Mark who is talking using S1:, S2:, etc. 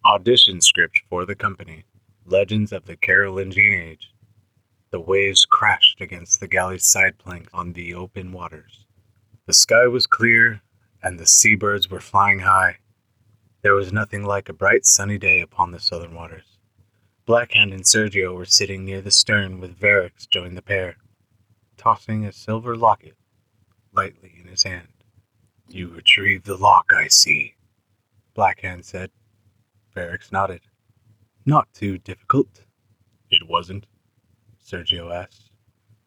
S1: Audition script for the company. Legends of the Carolingian Age. The waves crashed against the galley's side planks on the open waters. The sky was clear, and the seabirds were flying high. There was nothing like a bright sunny day upon the southern waters. Blackhand and Sergio were sitting near the stern with Varix joining the pair, tossing a silver locket lightly in his hand. "You retrieved the lock, I see," Blackhand said. Varix nodded. "Not too difficult." "It wasn't?" Sergio asked.